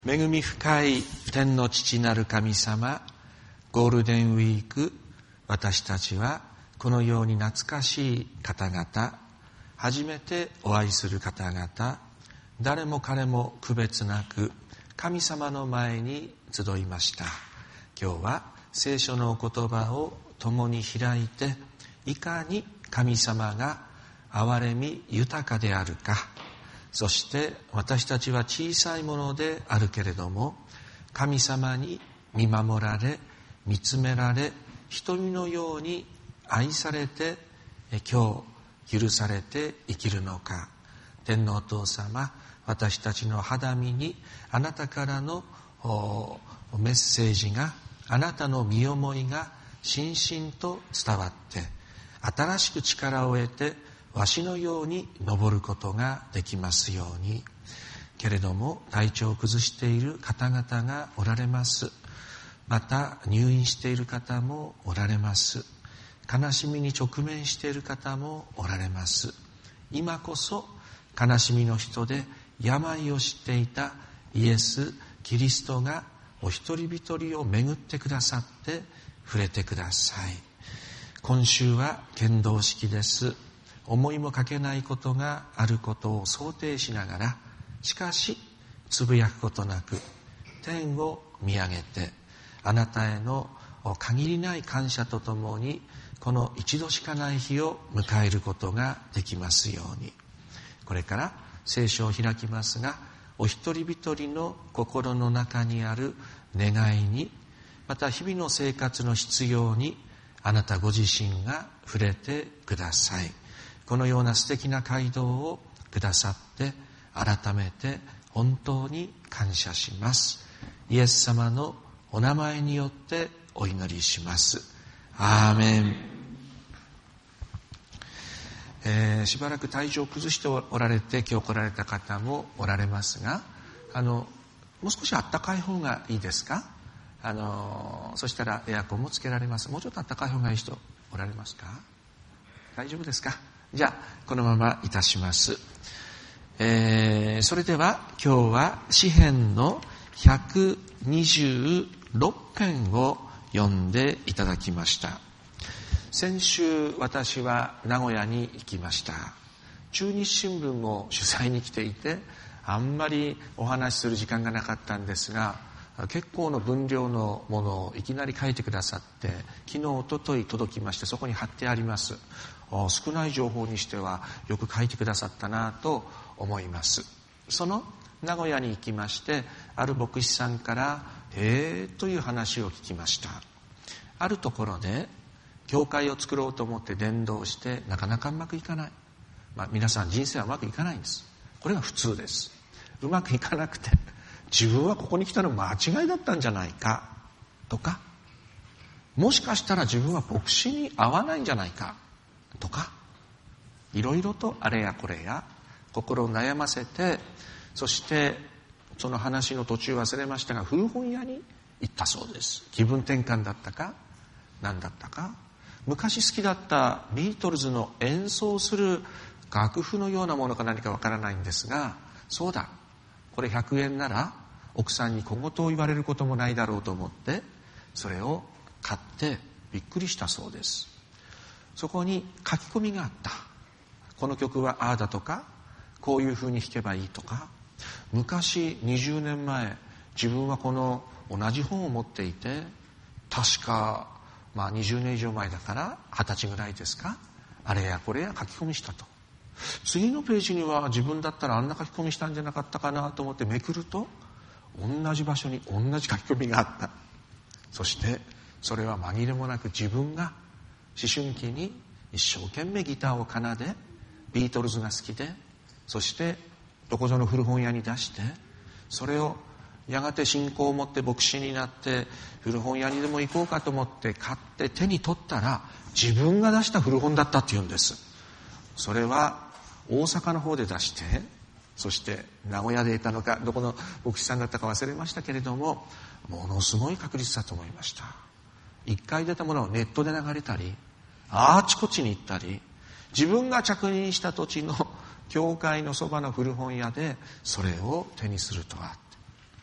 恵み深い天の父なる神様、ゴールデンウィーク、私たちはこのように懐かしい方々、初めてお会いする方々、誰も彼も区別なく神様の前に集いました。今日は聖書のお言葉を共に開いて、いかに神様が憐れみ豊かであるか、そして私たちは小さいものであるけれども、神様に見守られ、見つめられ、瞳のように愛されて、今日許されて生きるのか。天のお父様、私たちの肌身にあなたからのメッセージが、あなたの身思いがしんしんと伝わって、新しく力を得てわしのように登ることができますように。けれども体調を崩している方々がおられます。また入院している方もおられます。悲しみに直面している方もおられます。今こそ悲しみの人で病を知っていたイエス・キリストがお一人一人を巡ってくださって触れてください。今週は献堂式です。思いもかけないことがあることを想定しながら、しかしつぶやくことなく天を見上げて、あなたへの限りない感謝とともにこの一度しかない日を迎えることができますように。これから聖書を開きますが、お一人一人の心の中にある願いに、また日々の生活の必要にあなたご自身が触れてください。このような素敵な街道をくださって改めて本当に感謝します。イエス様のお名前によってお祈りします。アーメン。しばらく体調を崩しておられて今日来られた方もおられますが、もう少しあったかい方がいいですか？そしたらエアコンもつけられます。もうちょっとあったかい方がいい人おられますか？大丈夫ですか？じゃあこのままいたします。それでは今日は詩編の126編を読んでいただきました。先週私は名古屋に行きました。中日新聞も取材に来ていて、あんまりお話しする時間がなかったんですが、結構の分量のものをいきなり書いてくださって、昨日一昨日届きまして、そこに貼ってあります。少ない情報にしてはよく書いてくださったなと思います。その名古屋に行きまして、ある牧師さんからという話を聞きました。あるところで教会を作ろうと思って伝道してなかなかうまくいかない。皆さん人生はうまくいかないんです。これが普通です。うまくいかなくて、自分はここに来たの間違いだったんじゃないかとか、もしかしたら自分は牧師に合わないんじゃないかとか、いろいろとあれやこれや心を悩ませて、そしてその話の途中忘れましたが、古本屋に行ったそうです。気分転換だったか何だったか、昔好きだったビートルズの演奏する楽譜のようなものか何かわからないんですが、そうだ、これ100円なら奥さんに小言を言われることもないだろうと思ってそれを買ってびっくりしたそうです。そこに書き込みがあった。この曲はああだとか、こういうふうに弾けばいいとか、昔20年前自分はこの同じ本を持っていて、確か20年以上前だから20歳ぐらいですか、あれやこれや書き込みしたと。次のページには自分だったらあんな書き込みしたんじゃなかったかなと思ってめくると、同じ場所に同じ書き込みがあった。そしてそれは紛れもなく自分が思春期に一生懸命ギターを奏で、ビートルズが好きで、そしてどこぞの古本屋に出して、それをやがて信仰を持って牧師になって古本屋にでも行こうかと思って買って手に取ったら、自分が出した古本だったっていうんです。それは大阪の方で出して、そして名古屋でいたのかどこの牧師さんだったか忘れましたけれども、ものすごい確率だと思いました。一回出たものをネットで流れたり、あちこちに行ったり、自分が着任した土地の教会のそばの古本屋でそれを手にするとは。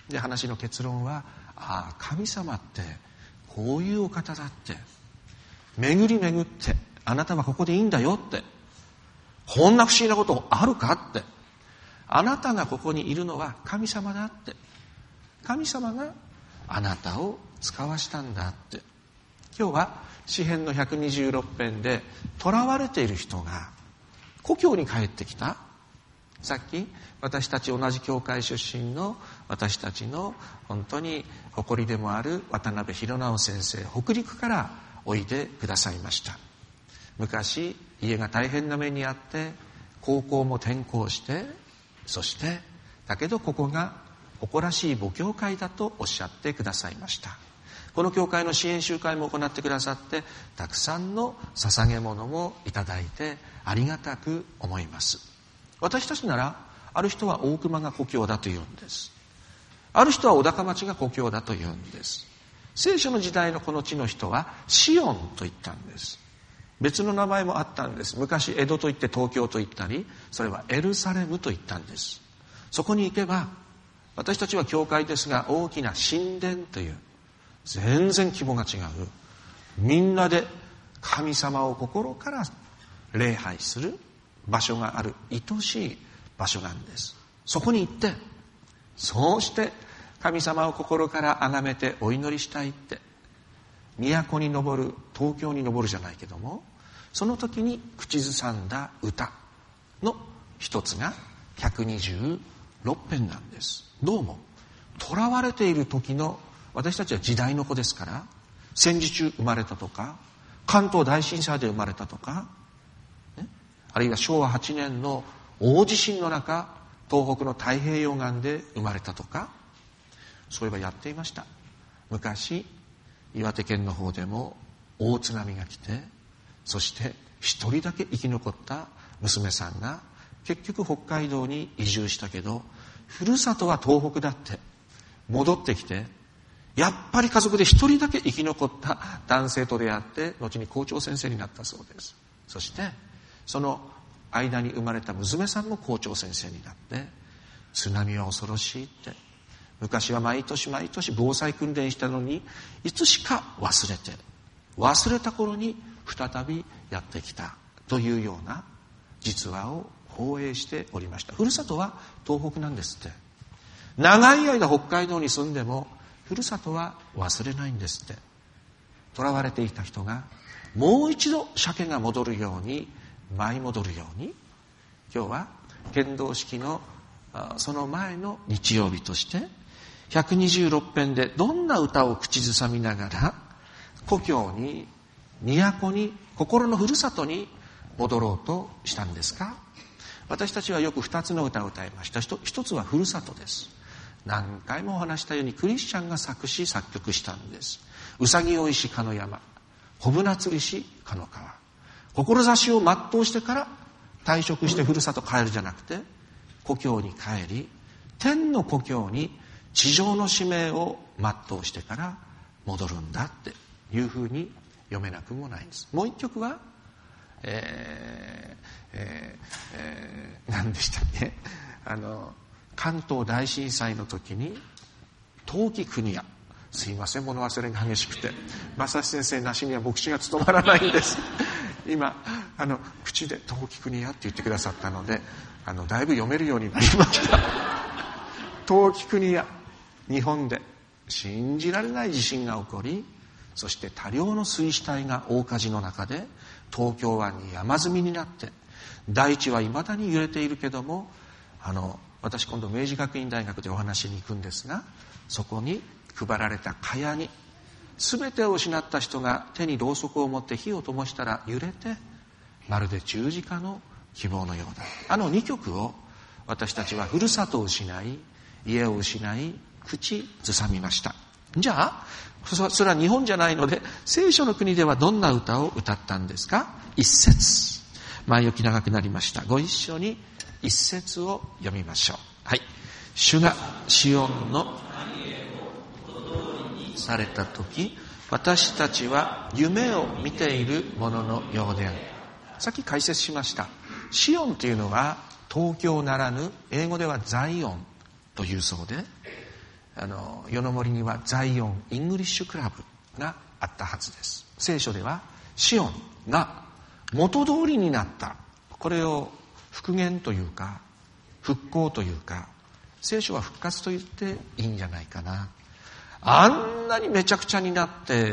で、話の結論は、神様ってこういうお方だって、巡り巡ってあなたはここでいいんだよって、こんな不思議なことあるかって、あなたがここにいるのは神様だって、神様があなたを使わしたんだって。今日は詩編の126編で囚われている人が故郷に帰ってきた。さっき私たち同じ教会出身の私たちの本当に誇りでもある渡辺弘直先生、北陸からおいでくださいました。昔家が大変な目にあって高校も転校して、そしてだけどここが誇らしい母教会だとおっしゃってくださいました。この教会の支援集会も行ってくださって、たくさんの捧げ物もいただいてありがたく思います。私たちなら、ある人は大熊が故郷だと言うんです。ある人は小高町が故郷だと言うんです。聖書の時代のこの地の人はシオンと言ったんです。別の名前もあったんです。昔江戸と言って東京と言ったり、それはエルサレムと言ったんです。そこに行けば、私たちは教会ですが大きな神殿という全然規模が違う、みんなで神様を心から礼拝する場所がある愛しい場所なんです。そこに行って、そうして神様を心から崇めてお祈りしたいって、都に登る、東京に登るじゃないけども、その時に口ずさんだ歌の一つが126編なんです。どうも囚われている時の、私たちは時代の子ですから、戦時中生まれたとか、関東大震災で生まれたとか、あるいは昭和8年の大地震の中、東北の太平洋岸で生まれたとか、そういえばやっていました。昔岩手県の方でも大津波が来て、そして一人だけ生き残った娘さんが結局北海道に移住したけど、ふるさとは東北だって戻ってきて、やっぱり家族で一人だけ生き残った男性と出会って、後に校長先生になったそうです。そしてその間に生まれた娘さんも校長先生になって、津波は恐ろしいって、昔は毎年毎年防災訓練したのに、いつしか忘れた頃に再びやってきたというような実話を放映しておりました。ふるさとは東北なんですって。長い間北海道に住んでもふるさとは忘れないんですって。囚われていた人がもう一度鮭が戻るように、舞い戻るように、今日は献堂式のその前の日曜日として126編でどんな歌を口ずさみながら故郷に、都に、心のふるさとに戻ろうとしたんですか。私たちはよく2つの歌を歌いました。一つはふるさとです。何回もお話したようにクリスチャンが作詞作曲したんです。うさぎ追いしかの山、小舟釣りしかの川。志を全うしてから退職してふるさと帰るじゃなくて、故郷に帰り、天の故郷に地上の使命を全うしてから戻るんだっていうふうに読めなくもないんです。もう一曲は、何でしたっけ、関東大震災の時に陶器国屋、すいません物忘れが激しくて、正志先生なしには牧師が務まらないんです。今口で陶器国屋って言ってくださったので、だいぶ読めるようになりました陶器国屋、日本で信じられない地震が起こり、そして多量の水死体が大火事の中で東京湾に山積みになって、大地は未だに揺れているけども、私今度明治学院大学でお話に行くんですが、そこに配られた蚊帳に、全てを失った人が手にろうそくを持って火を灯したら揺れて、まるで十字架の希望のようだ。2曲を私たちはふるさとを失い、家を失い、口ずさみました。じゃあそれは日本じゃないので、聖書の国ではどんな歌を歌ったんですか。一節、前置き長くなりました。ご一緒に一節を読みましょう。はい。主がシオンのされた時、私たちは夢を見ているもののようである。さっき解説しました。シオンというのは東京ならぬ、英語ではザイオンというそうで、 夜の森にはザイオン・イングリッシュクラブがあったはずです。聖書ではシオンが元通りになった、これを復元というか復興というか、聖書は復活と言っていいんじゃないかな。あんなにめちゃくちゃになって、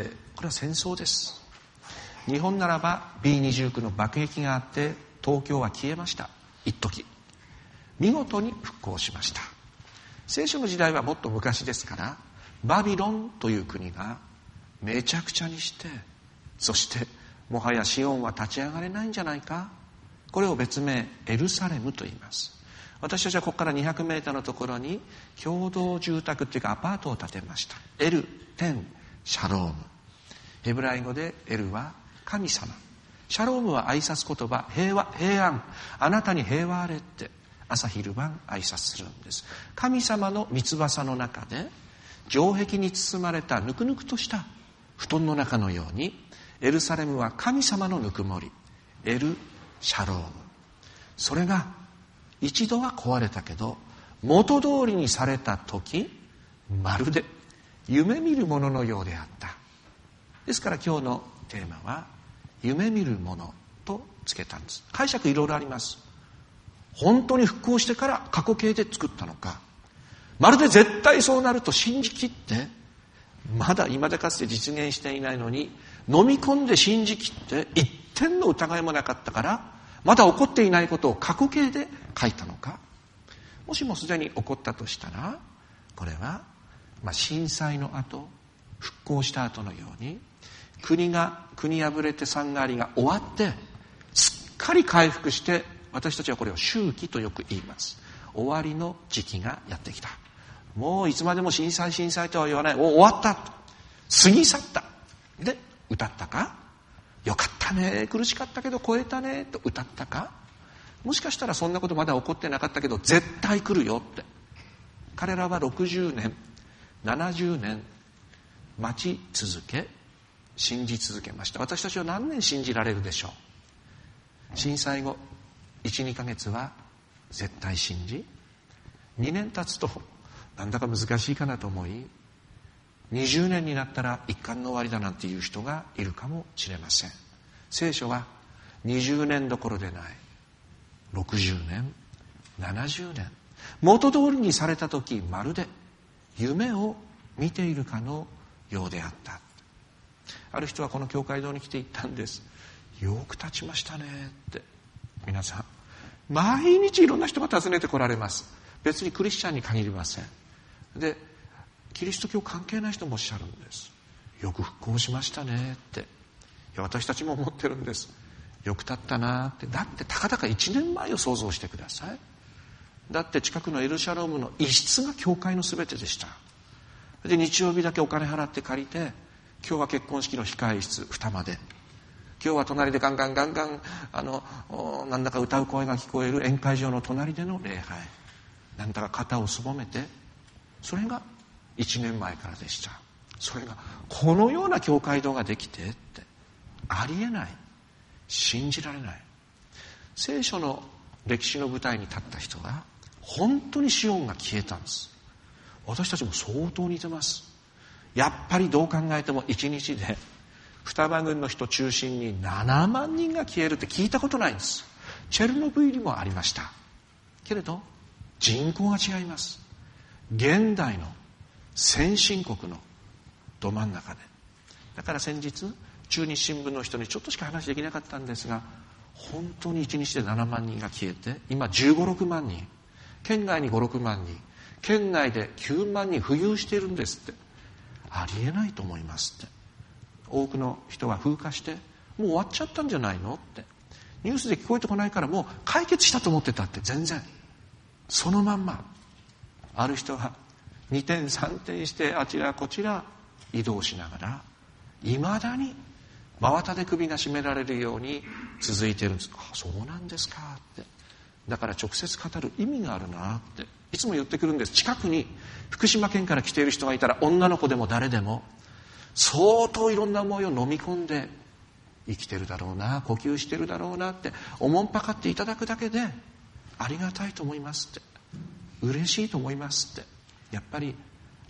これは戦争です。日本ならば B29 の爆撃があって東京は消えました。一時見事に復興しました。聖書の時代はもっと昔ですから、バビロンという国がめちゃくちゃにして、そしてもはやシオンは立ち上がれないんじゃないか。これを別名エルサレムと言います。私たちはここから200メーターのところに共同住宅っていうかアパートを建てました。エル・テン・シャローム。ヘブライ語でエルは神様、シャロームは挨拶言葉、平和、平安、あなたに平和あれって朝昼晩挨拶するんです。神様の三翼の中で城壁に包まれたぬくぬくとした布団の中のように、エルサレムは神様のぬくもり、エル・シャローム。それが一度は壊れたけど元通りにされた時、まるで夢見るもののようであった。ですから今日のテーマは夢見るものとつけたんです。解釈いろいろあります。本当に復興してから過去形で作ったのか、まるで絶対そうなると信じきって、まだ未だかつて実現していないのに飲み込んで信じきって一点の疑いもなかったからまだ起こっていないことを過去形で書いたのか。もしもすでに起こったとしたら、これは震災の後、復興した後のように国破れて産がりが終わってすっかり回復して、私たちはこれを周期とよく言います。終わりの時期がやってきた。もういつまでも震災とは言わない。終わった、過ぎ去ったで歌ったか、よかったね、苦しかったけど超えたねと歌ったか、もしかしたらそんなことまだ起こってなかったけど絶対来るよって、彼らは60年70年待ち続け信じ続けました。私たちは何年信じられるでしょう。震災後 1,2 ヶ月は絶対信じ、2年経つとなんだか難しいかなと思い、20年になったら一巻の終わりだなんていう人がいるかもしれません。聖書は20年どころでない、60年70年元通りにされた時、まるで夢を見ているかのようであった。ある人はこの教会堂に来て言ったんです。よく立ちましたねって。皆さん毎日いろんな人が訪ねて来られます。別にクリスチャンに限りません。でキリスト教関係ない人もおっしゃるんです。よく復興しましたねって。いや私たちも思ってるんです。よく経ったなって。だってたかだか1年前を想像してください。だって近くのエルシャロームの一室が教会のすべてでした。で日曜日だけお金払って借りて、今日は結婚式の控え室2間で、今日は隣でガンガンなんだか歌う声が聞こえる宴会場の隣での礼拝、なんだか肩をすぼめて、それが1年前からでした。それがこのような教会堂ができてってありえない、信じられない。聖書の歴史の舞台に立った人が本当にシオンが消えたんです。私たちも相当似てます。やっぱりどう考えても1日で双葉郡の人中心に7万人が消えるって聞いたことないんです。チェルノブイリもありましたけれど人口が違います。現代の先進国のど真ん中で。だから先日中日新聞の人にちょっとしか話できなかったんですが、本当に1日で7万人が消えて、今15、6万人、県外に5、6万人、県内で9万人浮遊しているんですって。ありえないと思いますって。多くの人は風化して、もう終わっちゃったんじゃないのって。ニュースで聞こえてこないからもう解決したと思ってたって。全然そのまんま。ある人は2点3点してあちらこちら移動しながら、いまだに真綿で首が絞められるように続いているんです。あ、そうなんですかって。だから直接語る意味があるなっていつも言ってくるんです。近くに福島県から来ている人がいたら、女の子でも誰でも相当いろんな思いを飲み込んで生きてるだろうな、呼吸してるだろうなっておもんぱかっていただくだけでありがたいと思いますって、嬉しいと思いますって。やっぱり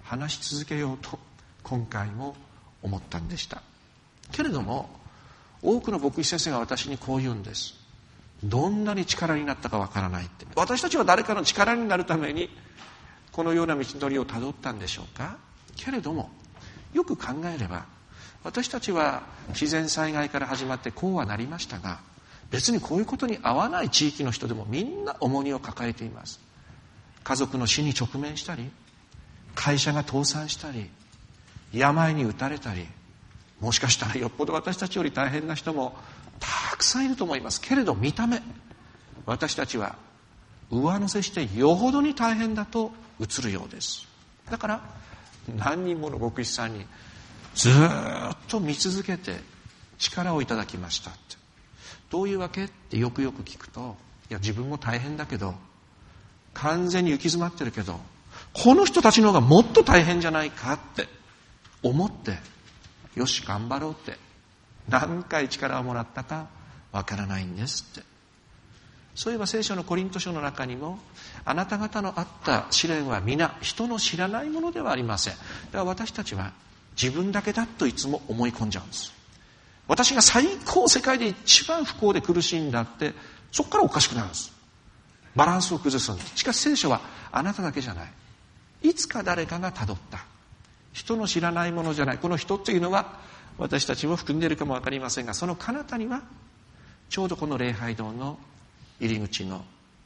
話し続けようと今回も思ったんでした。けれども多くの牧師先生が私にこう言うんです。どんなに力になったかわからないって。私たちは誰かの力になるためにこのような道のりをたどったんでしょうか。けれどもよく考えれば私たちは自然災害から始まってこうはなりましたが、別にこういうことに合わない地域の人でもみんな重荷を抱えています。家族の死に直面したり、会社が倒産したり、病に打たれたり、もしかしたらよっぽど私たちより大変な人もたくさんいると思います。けれど見た目私たちは上乗せしてよほどに大変だと映るようです。だから何人もの牧師さんにずっと見続けて力をいただきましたって。どういうわけってよくよく聞くと、いや自分も大変だけど、完全に行き詰まってるけど、この人たちの方がもっと大変じゃないかって思って、よし頑張ろうって何回力をもらったかわからないんですって。そういえば聖書のコリント書の中にも、あなた方のあった試練は皆人の知らないものではありません。だから私たちは自分だけだといつも思い込んじゃうんです。私が最高世界で一番不幸で苦しいんだって、そこからおかしくなるんです。バランスを崩すんです。しかし聖書はあなただけじゃない。いつか誰かがたどった人の知らないものじゃない。この人っていうのは私たちも含んでいるかもわかりませんが、その彼方にはちょうどこの礼拝堂の入り口の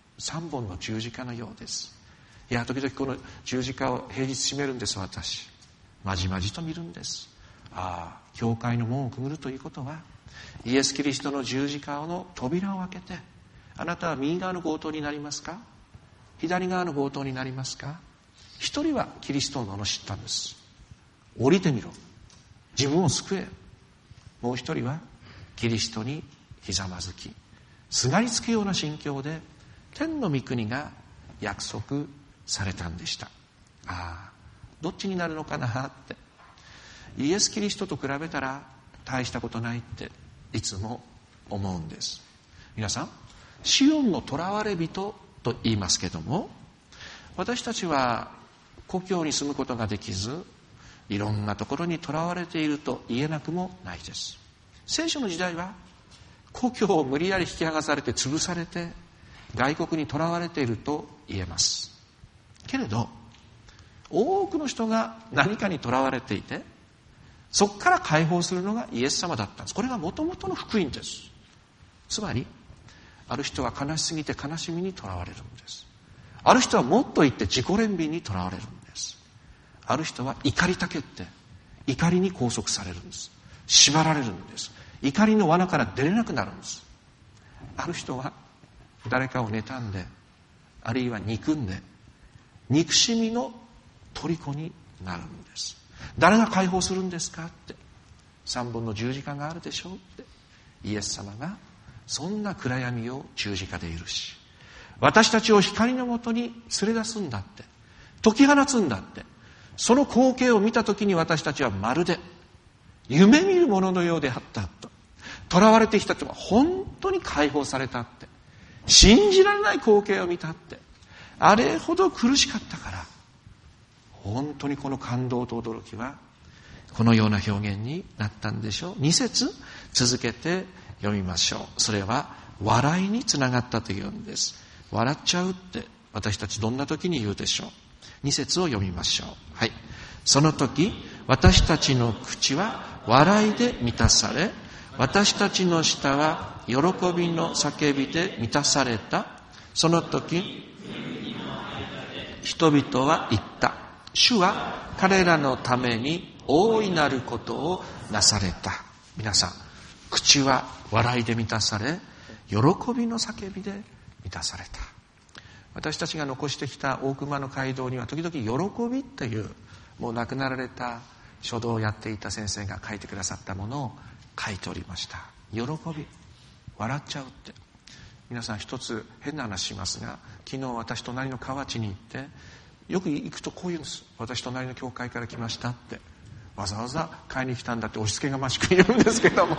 3本の十字架のようです。いや時々この十字架を平日閉めるんです。私まじまじと見るんです。ああ、教会の門をくぐるということは、イエス・キリストの十字架の扉を開けて、あなたは右側の強盗になりますか、左側の強盗になりますか。一人はキリストを罵ったんです。降りてみろ、自分を救え。もう一人はキリストにひざまずき、すがりつくような心境で天の御国が約束されたんでした。ああ、どっちになるのかなって。イエス・キリストと比べたら大したことないっていつも思うんです。皆さん、シオンの囚われ人と言いますけども、私たちは故郷に住むことができず、いろんなところに囚われていると言えなくもないです。聖書の時代は故郷を無理やり引き剥がされて潰されて外国に囚われていると言えます。けれど多くの人が何かに囚われていて、そこから解放するのがイエス様だったんです。これがもともとの福音です。つまりある人は悲しすぎて悲しみに囚われるんです。ある人はもっと言って自己憐憫に囚われるんです。ある人は怒りたけって怒りに拘束されるんです。縛られるんです。怒りの罠から出れなくなるんです。ある人は誰かを妬んで、あるいは憎んで憎しみの虜になるんです。誰が解放するんですかって、3本の十字架があるでしょうって、イエス様がそんな暗闇を十字架で許し、私たちを光のもとに連れ出すんだって、解き放つんだって、その光景を見た時に私たちはまるで夢見るもののようであったと。囚われてきた人は本当に解放されたって、信じられない光景を見たって、あれほど苦しかったから、本当にこの感動と驚きはこのような表現になったんでしょう。2節続けて読みましょう。それは笑いにつながったというんです。笑っちゃうって私たちどんな時に言うでしょう。2節を読みましょう。はい。その時私たちの口は笑いで満たされ、私たちの舌は喜びの叫びで満たされた。その時人々は言った。主は彼らのために大いなることをなされた。皆さん、口は笑いで満たされ、喜びの叫びで満たされた。私たちが残してきた大熊の街道には時々喜びっていう、もう亡くなられた書道をやっていた先生が書いてくださったものを書いておりました。喜び、笑っちゃうって。皆さん、一つ変な話しますが、昨日私隣の河内に行って、よく行くとこう言うんです。私隣の教会から来ましたって。わざわざ買いに来たんだって押し付けがましく言うんですけども、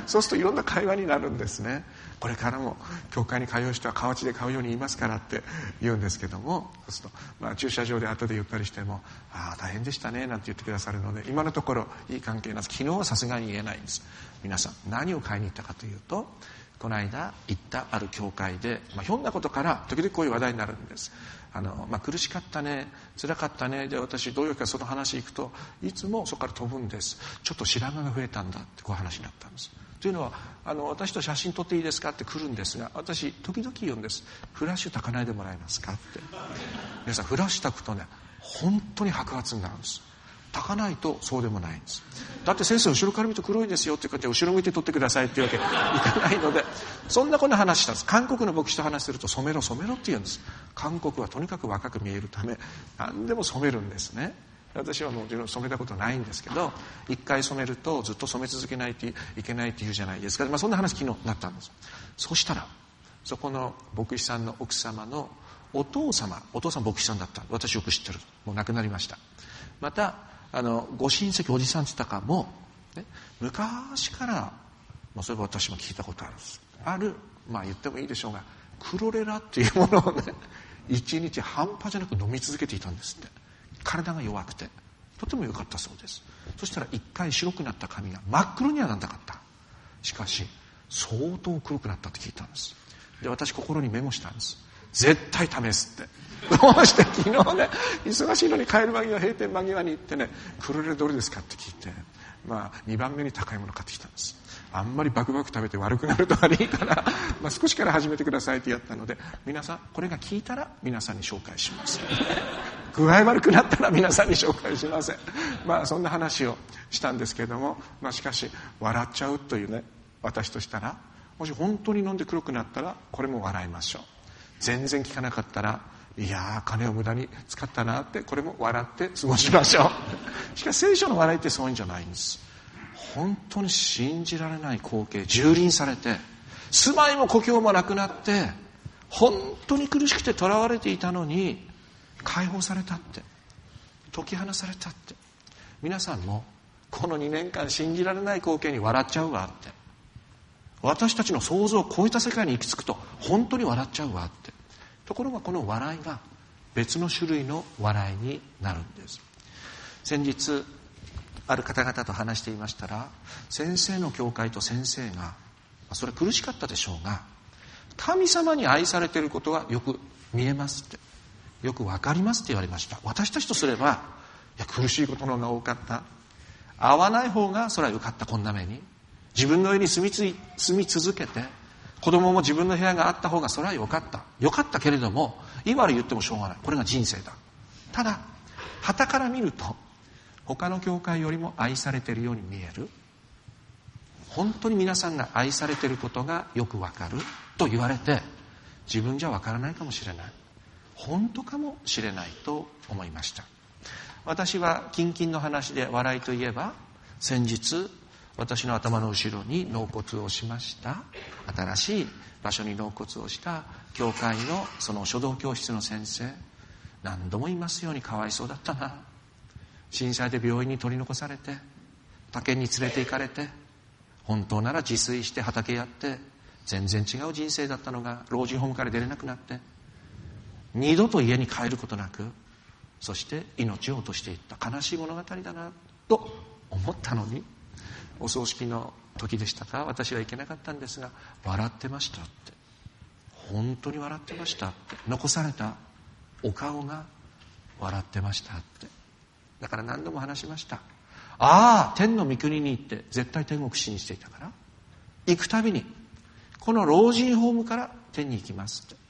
そうするといろんな会話になるんですね。これからも教会に通う人は河内で買うように言いますからって言うんですけども、そうすると、駐車場で後で言ったりしても、大変でしたねなんて言ってくださるので、今のところいい関係なんです。昨日はさすがに言えないんです。皆さん何を買いに行ったかというと、この間行ったある教会で、ひょんなことから時々こういう話題になるんです。苦しかったね、辛かったね、で私どういうかその話行くといつもそこから飛ぶんです。ちょっと白髪が増えたんだってこういう話になったんです。というのは私と写真撮っていいですかって来るんですが、私時々言うんです。フラッシュ焚かないでもらえますかって。皆さんフラッシュ焚くとね、本当に白髪になるんです。焚かないとそうでもないんです。だって先生後ろから見ると黒いですよって言って後ろ向いて撮ってくださいっていうわけいかないので、そんなこんな話したんです。韓国の牧師と話すると染めろ染めろって言うんです。韓国はとにかく若く見えるため何でも染めるんですね。私はもちろん染めたことないんですけど、一回染めるとずっと染め続けないといけないって言うじゃないですか。そんな話昨日なったんです。そしたらそこの牧師さんの奥様のお父さん牧師さんだった。私よく知ってる。もう亡くなりました。またご親戚おじさんって言ったかも、ね、昔から、それは私も聞いたことあるんです。言ってもいいでしょうが、クロレラっていうものをね、一日半端じゃなく飲み続けていたんですって。体が弱くてとても良かったそうです。そしたら一回白くなった髪が真っ黒にはならなかった。しかし相当黒くなったって聞いたんです。で、私心にメモしたんです。絶対試すって。どうして昨日ね、忙しいのに帰る間際、閉店間際に行ってね、クロレラどれですかって聞いて、2番目に高いもの買ってきたんです。あんまりバクバク食べて悪くなると悪いから、少しから始めてくださいってやったので、皆さんこれが効いたら皆さんに紹介します。具合悪くなったら皆さんに紹介しません。そんな話をしたんですけれども、しかし笑っちゃうというね、私としたら、もし本当に飲んで黒くなったらこれも笑いましょう。全然効かなかったら、いやー金を無駄に使ったなって、これも笑って過ごしましょう。しかし聖書の笑いってそういうんじゃないんです。本当に信じられない光景、蹂躙されて住まいも故郷もなくなって、本当に苦しくて囚われていたのに解放されたって、解き放されたって。皆さんもこの2年間信じられない光景に笑っちゃうわって、私たちの想像を超えた世界に行き着くと本当に笑っちゃうわって。ところがこの笑いが別の種類の笑いになるんです。先日ある方々と話していましたら、先生の教会と先生が、それ苦しかったでしょうが、神様に愛されていることがよく見えますって、よくわかりますって言われました。私たちとすれば、苦しいことの方が多かった、会わない方がそれはよかった、こんな目に自分の家に住み続けて、子供も自分の部屋があった方がそれはよかったけれども、今言ってもしょうがない、これが人生だ。ただ傍から見ると他の教会よりも愛されているように見える。本当に皆さんが愛されていることがよくわかると言われて、自分じゃわからないかもしれない、本当かもしれないと思いました。私は近々の話で笑いといえば、先日私の頭の後ろに納骨をしました、新しい場所に納骨をした教会のその書道教室の先生、何度も言いますようにかわいそうだったな。震災で病院に取り残されて、他県に連れて行かれて、本当なら自炊して畑やって全然違う人生だったのが、老人ホームから出れなくなって二度と家に帰ることなく、そして命を落としていった、悲しい物語だなと思ったのに、お葬式の時でしたか、私は行けなかったんですが、笑ってましたって、本当に笑ってましたって、残されたお顔が笑ってましたって。だから何度も話しました。天の御国に行って絶対天国信じていたから、行くたびにこの老人ホームから天に行きますって、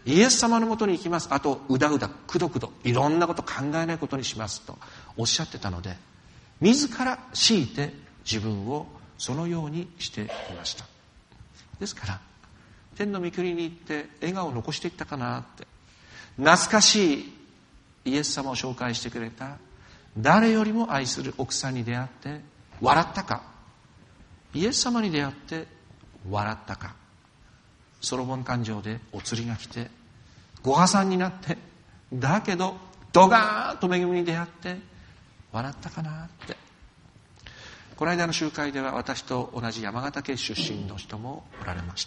イエス様のもとに行きます、あとうだうだくどくどいろんなこと考えないことにしますとおっしゃってたので、自ら強いて自分をそのようにしていました。ですから天の御国に行って笑顔を残していったかなって、懐かしいイエス様を紹介してくれた誰よりも愛する奥さんに出会って笑ったか、イエス様に出会って笑ったか、ソロモン環状でお釣りが来てご破産になって、だけどドガーンと恵みに出会って笑ったかなって。 この間の集会では私と同じ山形県出身の人もおられました。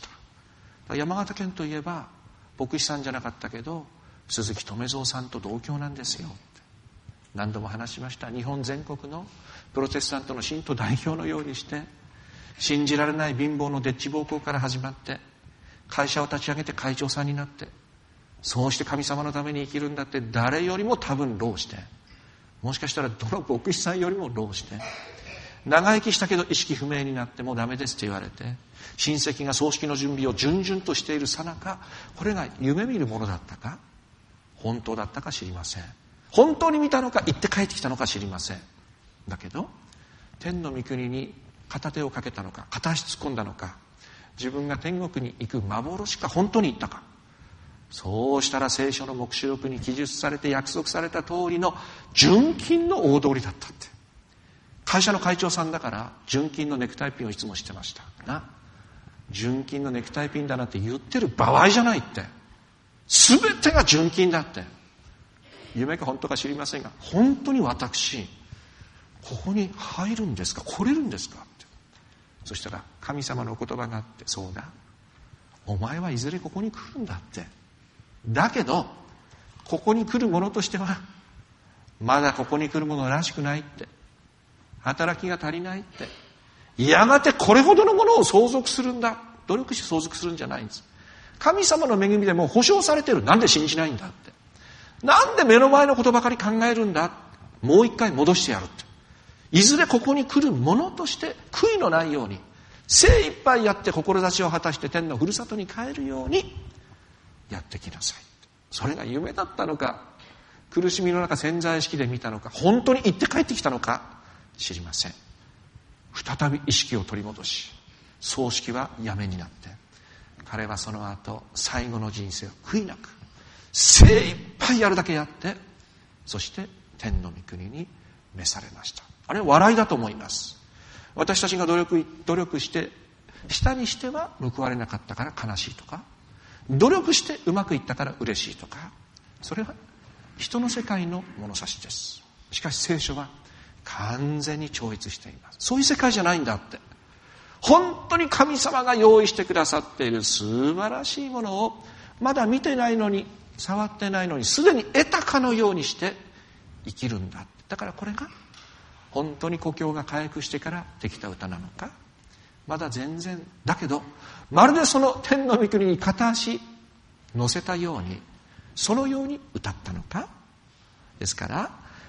山形県といえば牧師さんじゃなかったけど鈴木留蔵さんと同郷なんですよって何度も話しました。日本全国のプロテスタントの信徒代表のようにして、信じられない貧乏のでっち奉公から始まって会社を立ち上げて会長さんになって、そうして神様のために生きるんだって誰よりも多分労して、もしかしたらどの牧師さんよりも労して、長生きしたけど意識不明になってもうダメですって言われて、親戚が葬式の準備を順々としている最中、これが夢見るものだったか本当だったか知りません。本当に見たのか行って帰ってきたのか知りません。だけど天の御国に片手をかけたのか、片足突っ込んだのか、自分が天国に行く幻か本当に行ったか、そうしたら聖書の黙示録に記述されて約束された通りの純金の大通りだったって。会社の会長さんだから純金のネクタイピンをいつもしてましたな。純金のネクタイピンだなんて言ってる場合じゃないって。全てが純金だって。夢か本当か知りませんが、本当に私ここに入るんですか、来れるんですかって。そしたら神様のお言葉があって、そうだ、お前はいずれここに来るんだって。だけどここに来るものとしてはまだここに来るものらしくないって、働きが足りないって、やがてこれほどのものを相続するんだ。努力して相続するんじゃないんです。神様の恵みでもう保証されてる。なんで信じないんだって。なんで目の前のことばかり考えるんだ。もう一回戻してやるって。いずれここに来るものとして悔いのないように精一杯やって志を果たして天のふるさとに帰るようにやってきなさい。それが夢だったのか、苦しみの中潜在意識で見たのか、本当に行って帰ってきたのか知りません。再び意識を取り戻し、葬式はやめになって、彼はその後最後の人生を悔いなく精一杯やるだけやって、そして天の御国に召されました。あれは笑いだと思います。私たちが努力して下にしては報われなかったから悲しいとか、努力してうまくいったから嬉しいとか、それは人の世界の物差しです。しかし聖書は完全に超越しています。そういう世界じゃないんだって。本当に神様が用意してくださっている素晴らしいものをまだ見てないのに、触ってないのに、すでに得たかのようにして生きるんだ。だからこれが本当に故郷が回復してからできた歌なのか、まだ全然だけどまるでその天の御国に片足乗せたように、そのように歌ったのか。ですから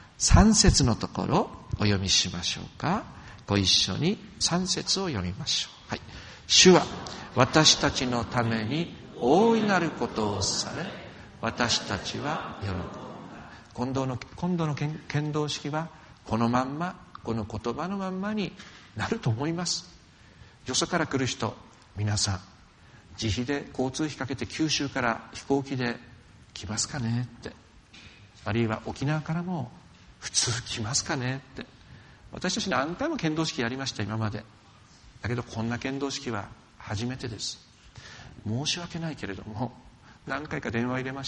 3節のところお読みしましょうか。ご一緒に3節を読みましょう。はい。主は私たちのために大いなることをされ、私たちは喜ぶ。今度の献堂式はこのまんま、この言葉のまんまになると思います。よそから来る人、皆さん自費で交通費かけて九州から飛行機で来ますかねって、あるいは沖縄からも普通来ますかねって。私たち何回も献堂式やりました今まで。だけどこんな献堂式は初めてです。申し訳ないけれども何回か電話入れました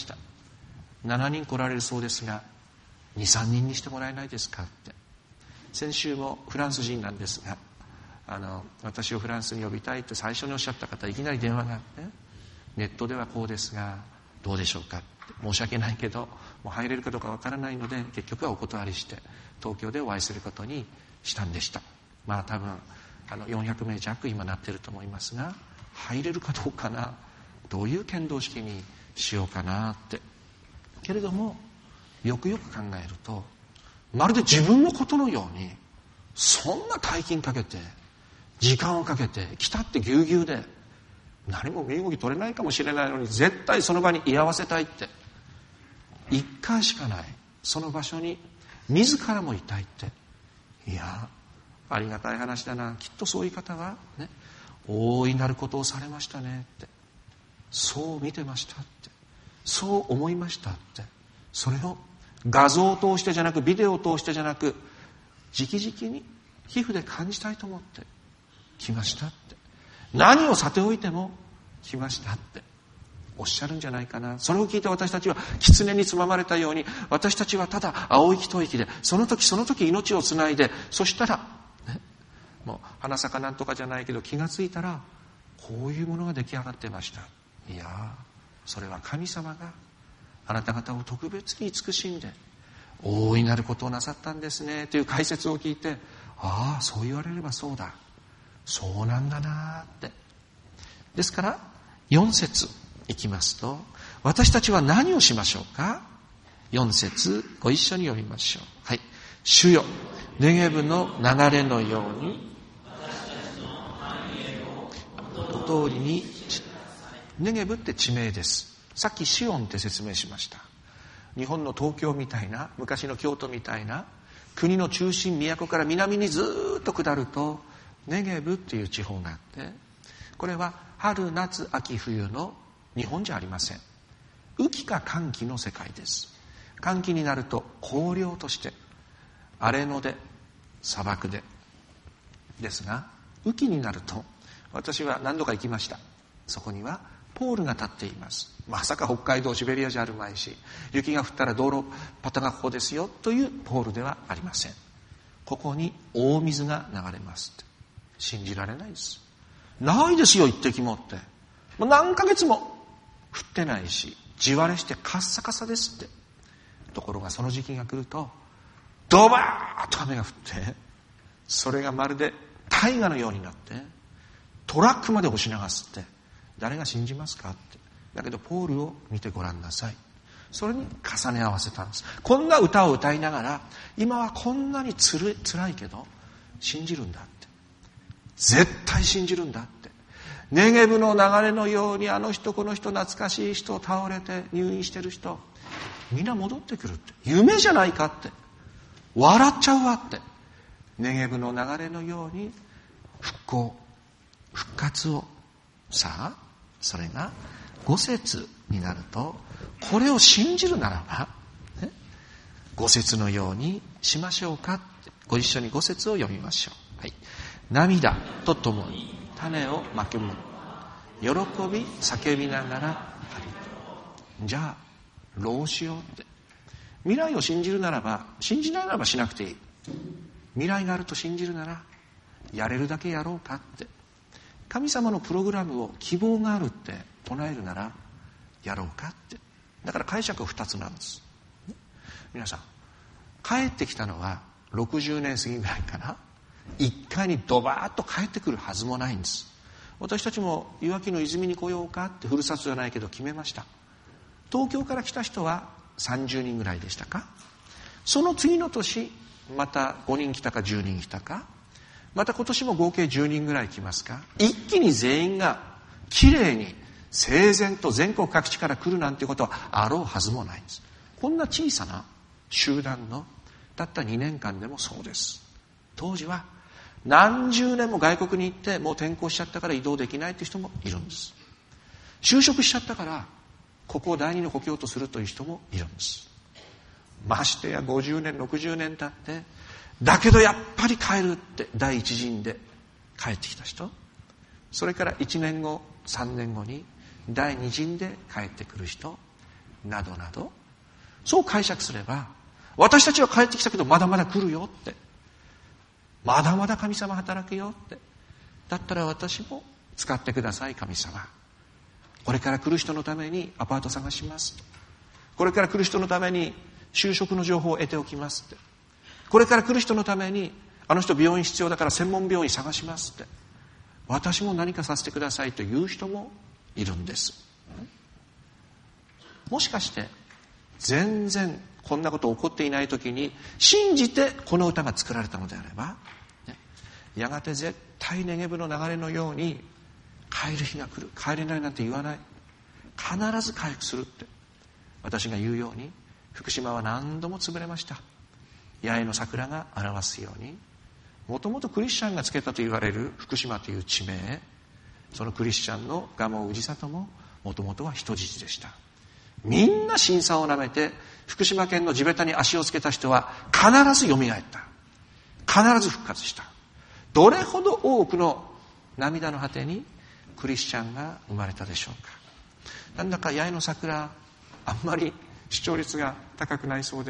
。7人来られるそうですが 2,3 人にしてもらえないですかって。先週もフランス人なんですが、私をフランスに呼びたいって最初におっしゃった方、いきなり電話があって、ネットではこうですがどうでしょうかって。申し訳ないけどもう入れるかどうかわからないので結局はお断りして東京でお会いすることにしたんでした。まあ多分400名弱今なってると思いますが、入れるかどうかな、どういう献堂式にしようかなって。けれどもよくよく考えると、まるで自分のことのようにそんな大金かけて時間をかけて来たってぎゅうぎゅうで何も身動き取れないかもしれないのに絶対その場に居合わせたいって、一回しかないその場所に自らもいたいって、いやありがたい話だな。きっとそういう方はね、大いなることをされましたねって、そう見てましたって、そう思いましたって、それを画像を通してじゃなく、ビデオを通してじゃなく、直々に皮膚で感じたいと思って来ましたって、何をさておいても来ましたっておっしゃるんじゃないかな。それを聞いて私たちは狐につままれたように、私たちはただ青息吐息でその時その時命をつないで、そしたら、ね、 もう花咲かなんとかじゃないけど、気がついたらこういうものが出来上がってました。いやそれは神様があなた方を特別に慈しんで大いなることをなさったんですねという解説を聞いて、ああそう言われればそうだ、そうなんだなって。ですから4節いきますと、私たちは何をしましょうか。4節ご一緒に読みましょう。はい。主よ、ネゲブの流れのように通りに。ネゲブって地名です。さっきシオンって説明しました。日本の東京みたいな、昔の京都みたいな国の中心都から南にずっと下るとネゲブっていう地方があって、これは春夏秋冬の日本じゃありません。雨季か乾季の世界です。乾季になると荒涼として荒れ野で砂漠でですが、雨季になると、私は何度か行きました。そこにはポールが立っています。まさか北海道シベリアじゃあるまいし、雪が降ったら道路パタがここですよというポールではありません。ここに大水が流れますって。信じられないです。ないですよ一滴もって。もう何ヶ月も降ってないし、地割れしてカッサカサですって。ところがその時期が来るとドバーッと雨が降って、それがまるで大河のようになってトラックまで押し流すって、誰が信じますかって。だけどポールを見てごらんなさい。それに重ね合わせたんです。こんな歌を歌いながら、今はこんなに辛いけど信じるんだって、絶対信じるんだって。ネゲブの流れのように、あの人この人、懐かしい人、倒れて入院してる人、みんな戻ってくるって、夢じゃないかって、笑っちゃうわって。ネゲブの流れのように復興復活を。さあそれが5節になると、これを信じるならば、ね、5節のようにしましょうかって。ご一緒に5節を読みましょう。はい。涙とともに種をまきむ、喜び叫びながらじゃあ労しようって。未来を信じるならば、信じないならばしなくていい。未来があると信じるならやれるだけやろうかって。神様のプログラムを希望があるって唱えるならやろうかって。だから解釈は2つなんです。皆さん、帰ってきたのは60年過ぎぐらいかな。一回にドバーッと帰ってくるはずもないんです。私たちもいわきの泉に来ようかって、ふるさとじゃないけど決めました。東京から来た人は30人ぐらいでしたか。その次の年また5人来たか10人来たか、また今年も合計10人ぐらい来ますか。一気に全員がきれいに整然と全国各地から来るなんてことはあろうはずもないんです。こんな小さな集団のたった2年間でもそうです。当時は何十年も外国に行ってもう転校しちゃったから移動できないっていう人もいるんです。就職しちゃったからここを第二の故郷とするという人もいるんです。ましてや50年60年経ってだけどやっぱり帰るって第一陣で帰ってきた人、それから1年後3年後に第二陣で帰ってくる人などなど、そう解釈すれば、私たちは帰ってきたけどまだまだ来るよって、まだまだ神様働くよって、だったら私も使ってください神様。これから来る人のためにアパート探します。これから来る人のために就職の情報を得ておきますって。これから来る人のためにあの人病院必要だから専門病院探しますって。私も何かさせてくださいという人もいるんです。もしかして全然こんなこと起こっていない時に信じてこの歌が作られたのであれば、やがて絶対ネゲブの流れのように帰る日が来る、帰れないなんて言わない、必ず回復するって。私が言うように福島は何度も潰れました。八重の桜が表すように、もともとクリスチャンがつけたと言われる福島という地名、そのクリスチャンの蒲生氏里ももともとは人質でした。みんな辛酸をなめて福島県の地べたに足をつけた人は必ず蘇った、必ず復活した。どれほど多くの涙の果てにクリスチャンが生まれたでしょうか。なんだか八重の桜あんまり視聴率が高くないそうで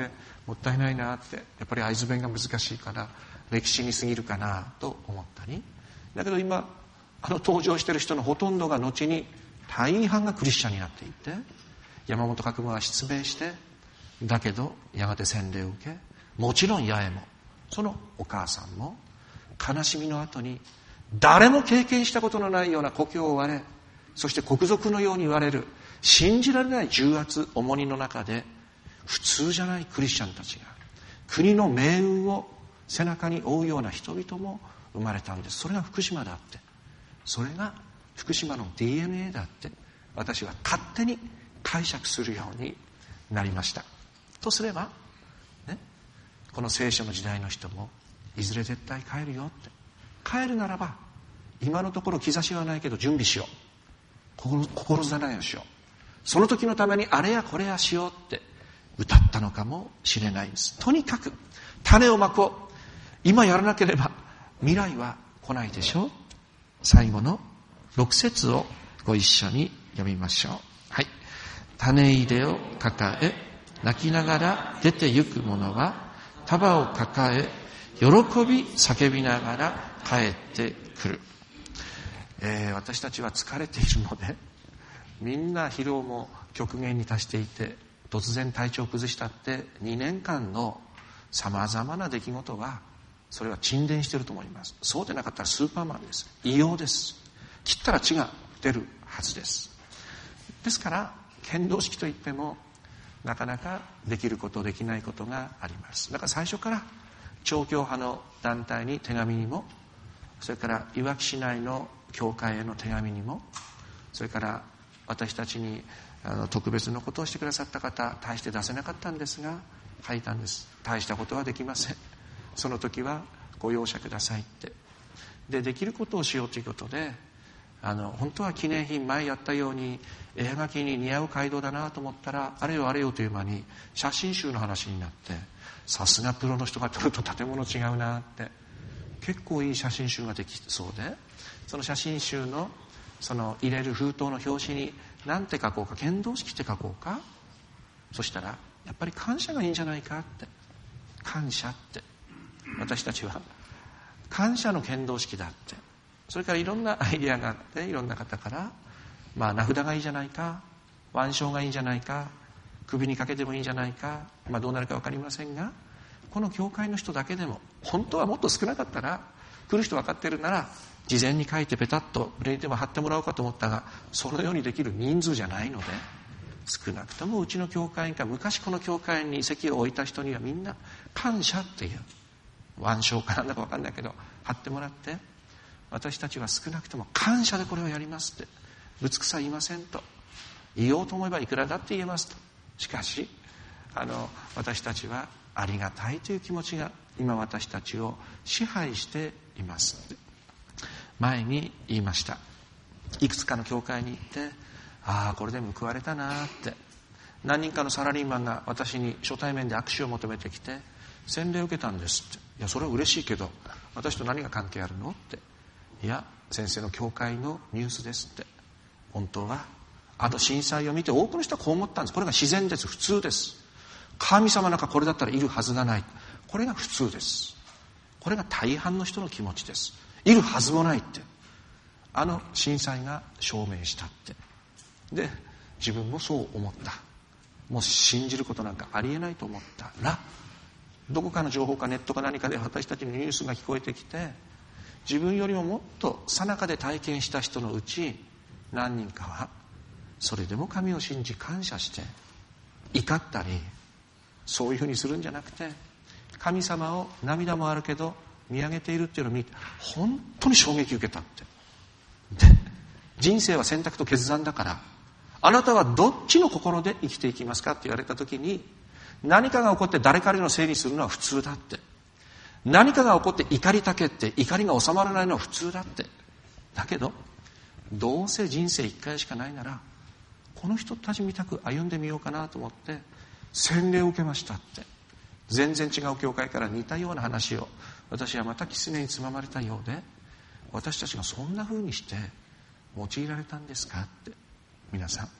もったいないなって、やっぱり会津弁が難しいから歴史に過ぎるかなと思ったり、だけど今登場している人のほとんどが後に大半がクリスチャンになっていて、山本覚悟は失明して、だけどやがて洗礼を受け、もちろん八重もそのお母さんも悲しみの後に誰も経験したことのないような故郷を追われ、そして国賊のように言われる信じられない重圧重荷の中で、普通じゃないクリスチャンたちが国の命運を背中に負うような人々も生まれたんです。それが福島だって、それが福島の DNA だって、私は勝手に解釈するようになりました。とすれば、ね、この聖書の時代の人もいずれ絶対帰るよって、帰るならば今のところ兆しはないけど準備しよう、心構えをしよう、その時のためにあれやこれやしようって歌ったのかもしれないんです。とにかく種をまこう。今やらなければ未来は来ないでしょう。最後の6節をご一緒に読みましょう。はい。種入れを抱え、泣きながら出て行く者は束を抱え、喜び叫びながら帰ってくる。私たちは疲れているので、みんな疲労も極限に達していて、突然体調を崩したって2年間のさまざまな出来事は、それは沈殿していると思います。そうでなかったらスーパーマンです。異様です。切ったら血が出るはずです。ですから剣道式といってもなかなかできることできないことがあります。だから最初から調教派の団体に手紙にも、それからいわき市内の教会への手紙にも、それから私たちに特別なことをしてくださった方、大して出せなかったんですが書いたんです。大したことはできません、その時はご容赦くださいって。できることをしようということで、本当は記念品前やったように絵はがきに似合う街道だなと思ったら、あれよあれよという間に写真集の話になって、さすがプロの人が撮ると建物違うなって、結構いい写真集ができそうで、その写真集のその入れる封筒の表紙に何て書こうか、剣道式って書こうか、そしたらやっぱり感謝がいいんじゃないかって。感謝って、私たちは感謝の剣道式だって。それからいろんなアイデアがあって、いろんな方から名札がいいじゃないか、腕章がいいんじゃないか、首にかけてもいいんじゃないか、どうなるか分かりませんが、この教会の人だけでも、本当はもっと少なかったら、来る人分かってるなら事前に書いてペタッとレイでも貼ってもらおうかと思ったが、そのようにできる人数じゃないので、少なくともうちの教会員か昔この教会に席を置いた人にはみんな感謝っていう腕章かなんだか分かんないけど貼ってもらって、私たちは少なくとも感謝でこれをやりますって、ぶつくさ言いませんと、言おうと思えばいくらだって言えますと。しかし私たちはありがたいという気持ちが今私たちを支配しています。前に言いました。いくつかの教会に行って、これで報われたなって、何人かのサラリーマンが私に初対面で握手を求めてきて、洗礼を受けたんですって。いや、それは嬉しいけど私と何が関係あるのって。いや、先生の教会のニュースですって。本当は震災を見て多くの人はこう思ったんです。これが自然です、普通です。神様なんかこれだったらいるはずがない、これが普通です。これが大半の人の気持ちです。いるはずもないって、震災が証明したって。で自分もそう思った。もう信じることなんかありえないと思ったら、どこかの情報かネットか何かで私たちのニュースが聞こえてきて、自分よりももっと最中で体験した人のうち何人かはそれでも神を信じ感謝して怒ったり、そういうふうにするんじゃなくて、神様を涙もあるけど見上げているっていうのを見て本当に衝撃を受けたって。で人生は選択と決断だから、あなたはどっちの心で生きていきますかって言われた時に、何かが起こって誰かのせいにするのは普通だって、何かが起こって怒りたけって怒りが収まらないのは普通だって。だけどどうせ人生一回しかないなら、この人たちみたく歩んでみようかなと思って洗礼を受けましたって。全然違う教会から似たような話を私はまた狐につままれたようで、私たちがそんな風にして用いられたんですかって。皆さん、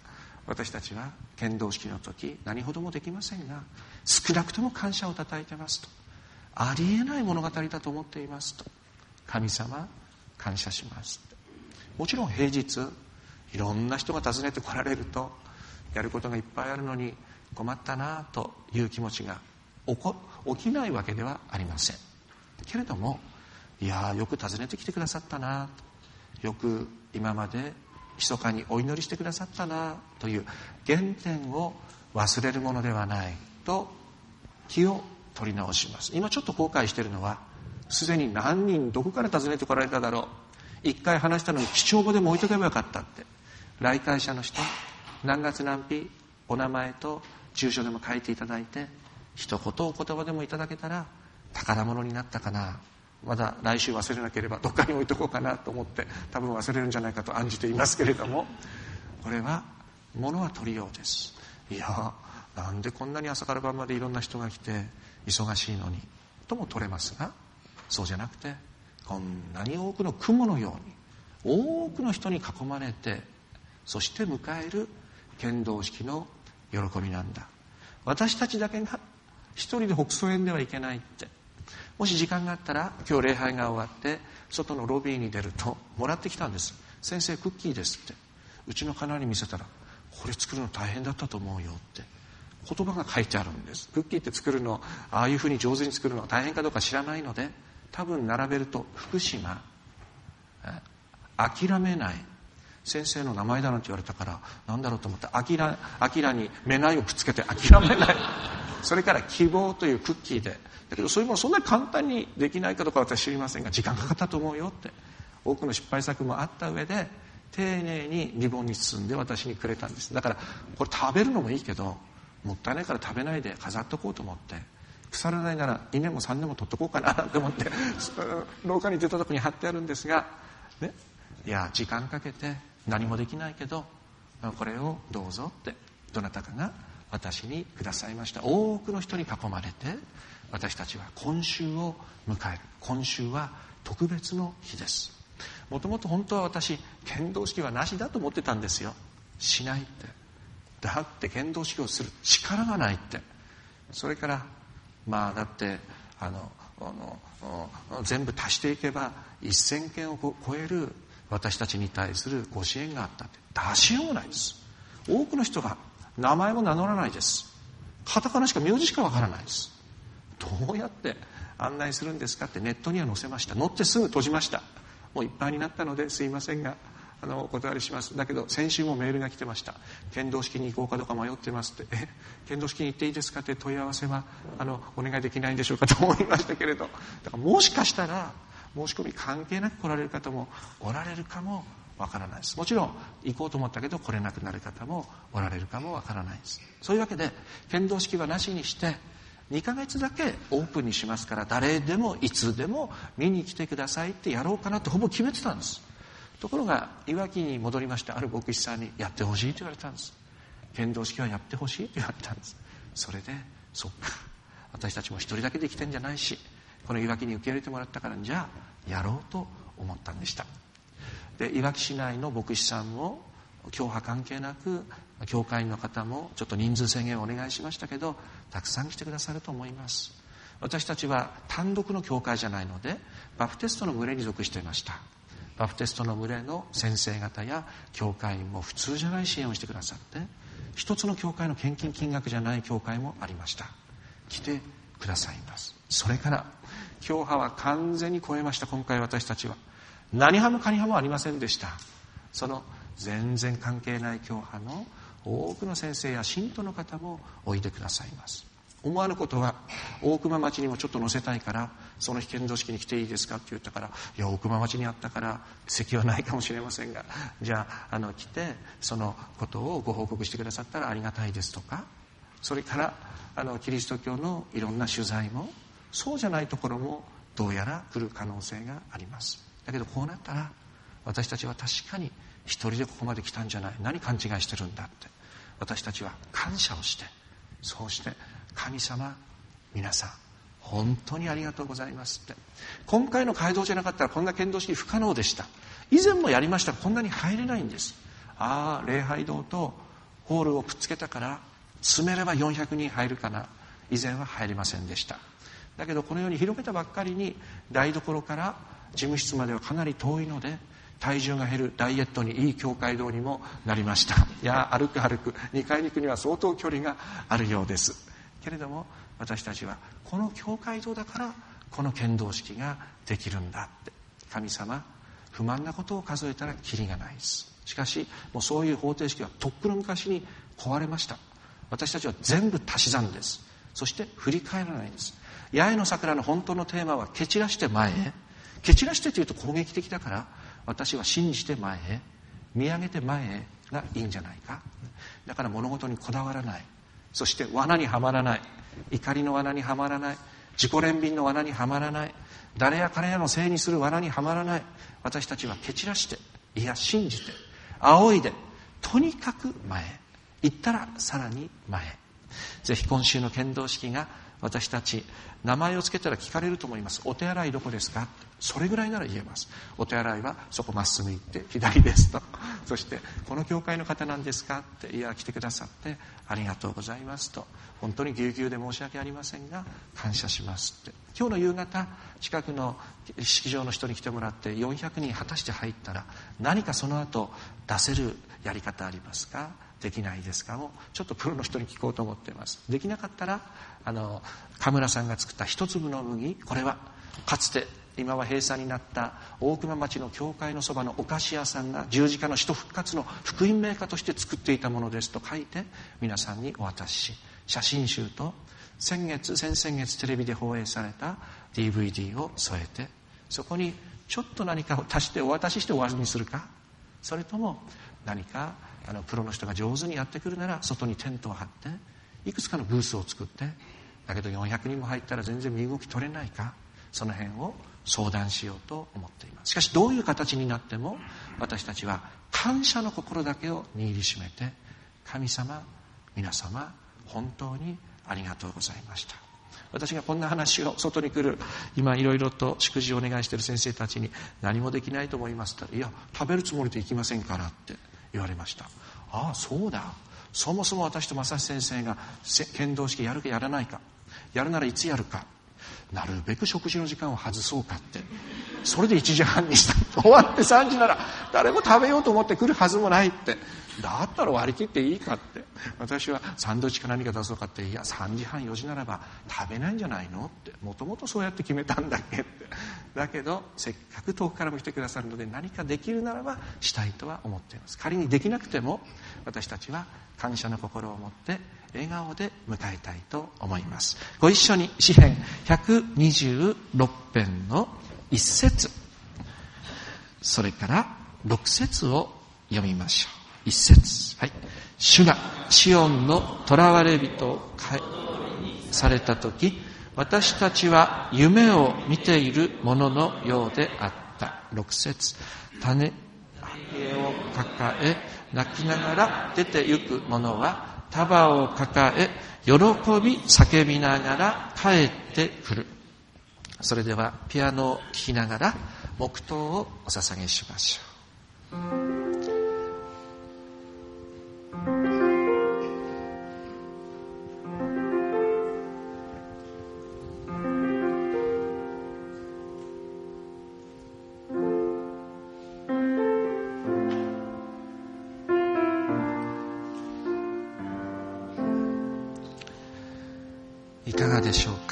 私たちは献堂式の時何ほどもできませんが、少なくとも感謝をたたえてますと、ありえない物語だと思っていますと、神様感謝しますって。もちろん平日いろんな人が訪ねて来られるとやることがいっぱいあるのに困ったなという気持ちが起きないわけではありませんけれども、いやよく訪ねてきてくださったなと、よく今まで密かにお祈りしてくださったなという原点を忘れるものではないと気を取り直します。今ちょっと後悔しているのは、すでに何人どこから訪ねてこられただろう、一回話したのに記帳簿でも置いとけばよかったって、来会者の人何月何日お名前と住所でも書いていただいて、一言お言葉でもいただけたら宝物になったかな、まだ来週忘れなければどっかに置いとこうかなと思って、多分忘れるんじゃないかと案じていますけれども、これは物は取りようです。いやなんでこんなに朝から晩までいろんな人が来て忙しいのにとも取れますが、そうじゃなくて、こんなに多くの雲のように多くの人に囲まれて、そして迎える献堂式の喜びなんだ。私たちだけが一人で北総園ではいけないって。もし時間があったら、今日礼拝が終わって外のロビーに出るともらってきたんです。先生クッキーですって。うちの家内に見せたら、これ作るの大変だったと思うよって言葉が書いてあるんです。クッキーって作るの、ああいうふうに上手に作るのは大変かどうか知らないので、多分並べると福島、諦めない、先生の名前だなんて言われたから何だろうと思って、諦にめないをくっつけて諦めないそれから希望というクッキーで、だけどそういうものそんなに簡単にできないかどうか私知りませんが、時間かかったと思うよって、多くの失敗作もあった上で丁寧にリボンに包んで私にくれたんです。だからこれ食べるのもいいけど、もったいないから食べないで飾っとこうと思って、腐らないなら2年も3年も取っとこうかなと思って廊下に出たとこに貼ってあるんですが、ね、いや時間かけて何もできないけどこれをどうぞってどなたかが私にくださいました。多くの人に囲まれて私たちは今週を迎える。今週は特別の日です。もともと本当は私献堂式はなしだと思ってたんですよ。しないって、だって献堂式をする力がないって。それからだって全部足していけば1000件を超える私たちに対するご支援があったって出しようがないです。多くの人が名前も名乗らないです。カタカナしか名字しかわからないです。どうやって案内するんですかってネットには載せました。載ってすぐ閉じました。もういっぱいになったのですいませんがお断りします。だけど先週もメールが来てました。献堂式に行こうかどうか迷ってますって。献堂式に行っていいですかって問い合わせはお願いできないんでしょうかと思いましたけれど、だからもしかしたら申し込み関係なく来られる方もおられるかもわからないです。もちろん行こうと思ったけど来れなくなる方もおられるかもわからないです。そういうわけで献堂式はなしにして2ヶ月だけオープンにしますから、誰でもいつでも見に来てくださいってやろうかなとほぼ決めてたんです。ところがいわきに戻りまして、ある牧師さんにやってほしいと言われたんです。献堂式はやってほしいと言われたんです。それでそっか、私たちも一人だけで来てんじゃないし、このいわきに受け入れてもらったからじゃあやろうと思ったんでした。でいわき市内の牧師さんも教派関係なく教会員の方もちょっと人数制限をお願いしましたけど、たくさん来てくださると思います。私たちは単独の教会じゃないのでバプテストの群れに属していました。バプテストの群れの先生方や教会員も普通じゃない支援をしてくださって、一つの教会の献金金額じゃない教会もありました。来てくださいます。それから教派は完全に超えました。今回私たちは何派もカニ派もありませんでした。その全然関係ない教派の多くの先生や信徒の方もおいでくださいます。思わぬことは大熊町にもちょっと載せたいからその献堂式に来ていいですかって言ったから、いや大熊町にあったから席はないかもしれませんが、じゃあ来てそのことをご報告してくださったらありがたいですとか、それからキリスト教のいろんな取材もそうじゃないところもどうやら来る可能性があります。だけどこうなったら私たちは確かに一人でここまで来たんじゃない、何勘違いしてるんだって私たちは感謝をして、そうして神様皆さん本当にありがとうございますって。今回の街道じゃなかったらこんな献堂式不可能でした。以前もやりましたがこんなに入れないんです。礼拝堂とホールをくっつけたから詰めれば400人入るかな。以前は入りませんでした。だけどこのように広げたばっかりに台所から事務室まではかなり遠いので、体重が減るダイエットにいい教会堂にもなりました。いや、歩く2階に行くには相当距離があるようです。けれども私たちはこの教会堂だからこの献堂式ができるんだって。神様、不満なことを数えたらキリがないです。しかしもうそういう方程式はとっくの昔に壊れました。私たちは全部足し算です。そして振り返らないんです。八重の桜の本当のテーマは蹴散らして前へ。蹴散らしてというと攻撃的だから、私は信じて前へ、見上げて前へがいいんじゃないか。だから物事にこだわらない。そして罠にはまらない。怒りの罠にはまらない。自己憐憫の罠にはまらない。誰や彼やのせいにする罠にはまらない。私たちは蹴散らして、いや信じて、仰いで、とにかく前へ行ったらさらに前へ。ぜひ今週の献堂式が、私たち名前をつけたら聞かれると思います。お手洗いどこですか。それぐらいなら言えます。お手洗いはそこまっすぐ行って左ですと。そしてこの教会の方なんですかって、いや来てくださってありがとうございますと、本当にぎゅうぎゅうで申し訳ありませんが感謝しますって。今日の夕方近くの式場の人に来てもらって400人果たして入ったら、何かその後出せるやり方ありますか、できないですかをちょっとプロの人に聞こうと思っています。できなかったら神村さんが作った一粒の麦、これはかつて今は閉鎖になった大熊町の教会のそばのお菓子屋さんが十字架の使徒復活の福音メーカーとして作っていたものですと書いて皆さんにお渡しし、写真集と先々月テレビで放映された DVD を添えて、そこにちょっと何かを足してお渡しして終わりにするか、それとも何かプロの人が上手にやってくるなら外にテントを張っていくつかのブースを作って、だけど400人も入ったら全然身動き取れないか、その辺を相談しようと思っています。しかしどういう形になっても私たちは感謝の心だけを握りしめて、神様、皆様本当にありがとうございました。私がこんな話を外に来る今いろいろと祝辞をお願いしている先生たちに、何もできないと思いますと、いや食べるつもりで行きませんからって言われました。ああそうだ、そもそも私と正志先生が献堂式やるかやらないか、やるならいつやるか、なるべく食事の時間を外そうかって、それで1時半にした終わって3時なら誰も食べようと思って来るはずもないって、だったら割り切っていいかって、私はサンドイッチか何か出そうかって、いや3時半4時ならば食べないんじゃないのって、もともとそうやって決めたんだっけって、だけどせっかく遠くからも来てくださるので何かできるならばしたいとは思っています。仮にできなくても私たちは感謝の心を持って笑顔で迎えたいと思います。ご一緒に詩編126編の1節、それから6節を読みましょう。1節、はい。主がシオンの囚われ人をされたとき、私たちは夢を見ているもののようであった。6節、種を抱え泣きながら出て行く者は束を抱え喜び叫びながら帰ってくる。それではピアノを聴きながら黙祷をお捧げしましょう。いかがでしょうか。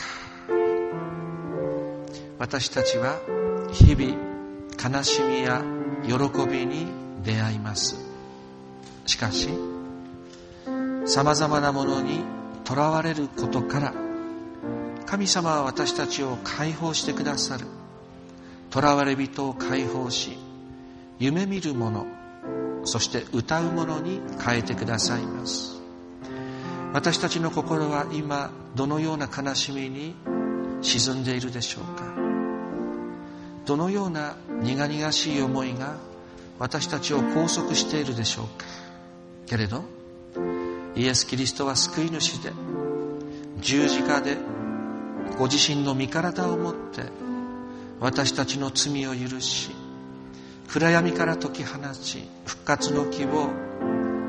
私たちは日々悲しみや喜びに出会います。しかし様々なものにとらわれることから神様は私たちを解放してくださる。とらわれ人を解放し、夢見るもの、そして歌うものに変えてくださいます。私たちの心は今どのような悲しみに沈んでいるでしょうか。どのような苦々しい思いが私たちを拘束しているでしょうか。けれどイエス・キリストは救い主で、十字架でご自身の身体をもって私たちの罪を許し、暗闇から解き放ち復活の希望、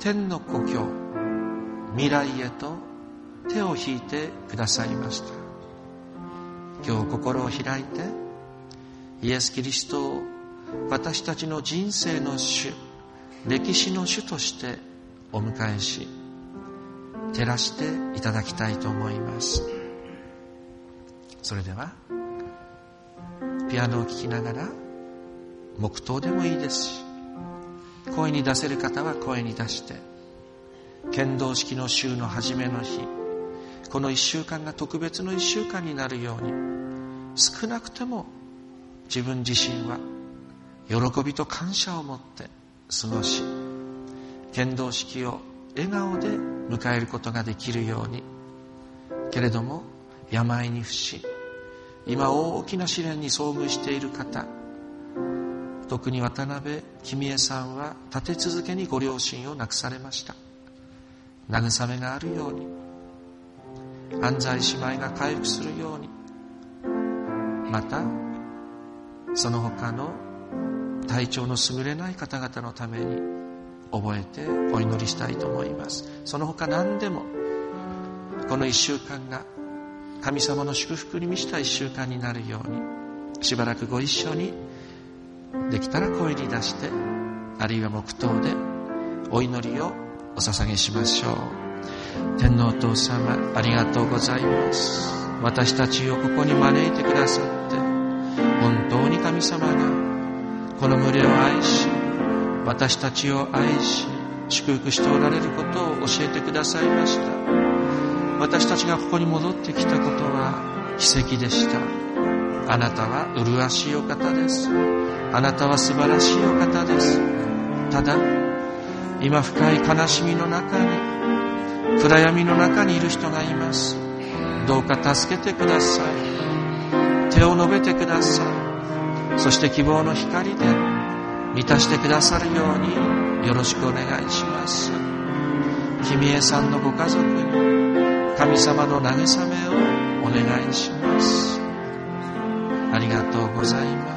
天の故郷未来へと手を引いてくださいました。今日心を開いてイエス・キリストを私たちの人生の主、歴史の主としてお迎えし、照らしていただきたいと思います。それではピアノを聴きながら黙祷でもいいですし、声に出せる方は声に出して、献堂式の週の初めの日、この1週間が特別の1週間になるように、少なくても自分自身は喜びと感謝を持って過ごし、献堂式を笑顔で迎えることができるように。けれども病に伏し、今大きな試練に遭遇している方、特に渡辺君江さんは立て続けにご両親を亡くされました。慰めがあるように、安西姉妹が回復するように、またその他の体調の優れない方々のために覚えてお祈りしたいと思います。その他何でもこの1週間が神様の祝福に満ちた1週間になるように、しばらくご一緒にできたら声に出して、あるいは黙祷でお祈りをお捧げしましょう。天皇お父様、ありがとうございます。私たちをここに招いてくださって、本当に神様がこの群れを愛し、私たちを愛し祝福しておられることを教えてくださいました。私たちがここに戻ってきたことは奇跡でした。あなたは麗しいお方です。あなたは素晴らしいお方です。ただ今深い悲しみの中に、暗闇の中にいる人がいます。どうか助けてください。手を伸べてください。そして希望の光で満たしてくださるようによろしくお願いします。君江さんのご家族に神様の慰めをお願いします。ありがとうございます。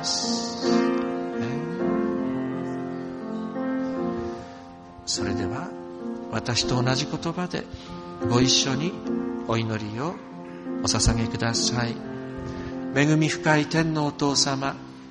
それでは私と同じ言葉でご一緒にお祈りをお捧げください。恵み深い天のお父様、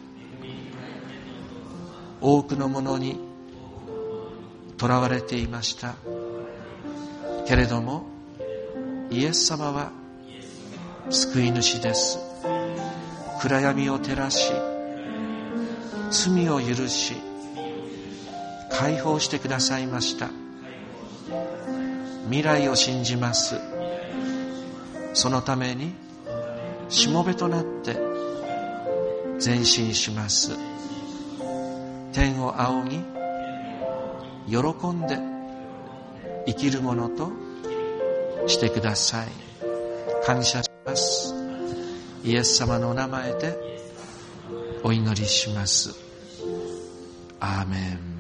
多くのものにとらわれていましたけれども、イエス様は救い主です。暗闇を照らし、罪を許し、解放してくださいました。未来を信じます。そのためにしもべとなって前進します。天を仰ぎ喜んで生きるものとしてください。感謝します。イエス様のお名前でお祈りします。アーメン。